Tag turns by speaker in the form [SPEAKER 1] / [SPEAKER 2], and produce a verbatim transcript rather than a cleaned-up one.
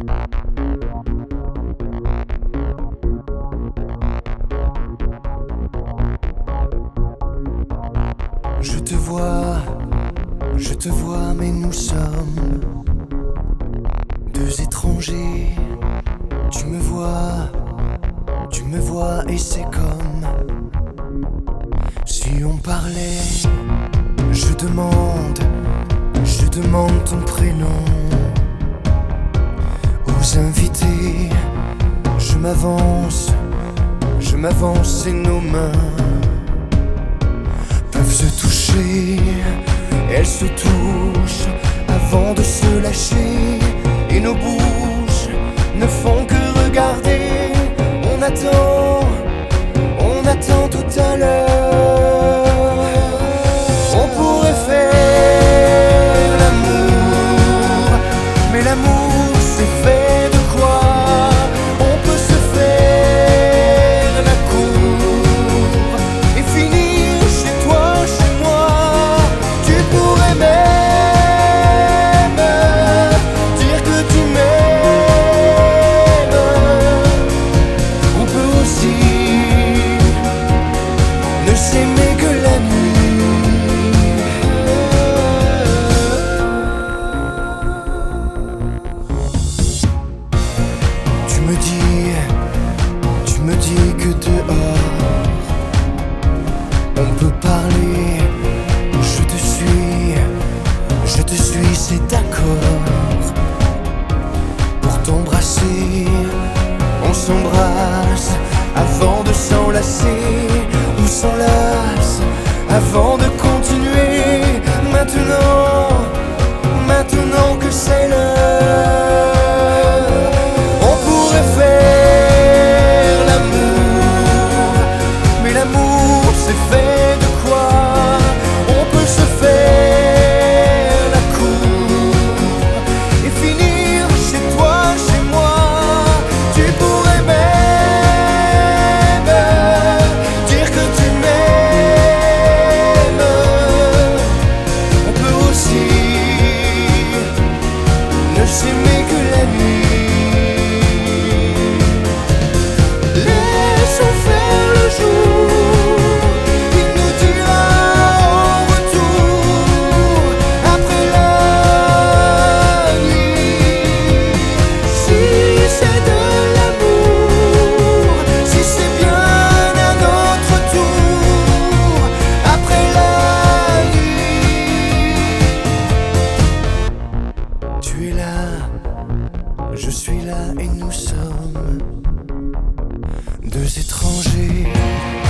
[SPEAKER 1] Je te vois, je te vois, mais nous sommes deux étrangers. Tu me vois, tu me vois, et c'est comme si on parlait. Je demande, je demande ton prénom aux invités. Je m'avance, je m'avance, et nos mains peuvent se toucher. Elles se touchent avant de se lâcher, et nos bouches ne font que regarder. On attend, on attend tout à l'heure. On pourrait faire l'amour, mais l'amour c'est fait de quoi? On peut se faire la cour et finir chez toi, chez moi. Tu pourrais même dire que tu m'aimes. On peut aussi ne s'aimer que la nuit. Tu me dis, tu me dis que dehors on peut parler. Je te suis, je te suis, c'est d'accord. Pour t'embrasser, on s'embrasse avant de s'enlacer. On s'enlace avant de continuer. Maintenant, maintenant que c'est l'heure, on pourrait faire l'amour, mais l'amour c'est fait de quoi? On peut se faire la cour et finir chez toi, chez moi. Tu pourrais même dire que tu m'aimes. On peut aussi ne s'aimer que la nuit. Laissons faire le jour, il nous dira en retour après la nuit. Si c'est de l'amour, si c'est bien à notre tour après la nuit. Tu es là, je suis là, et nous sommes deux étrangers.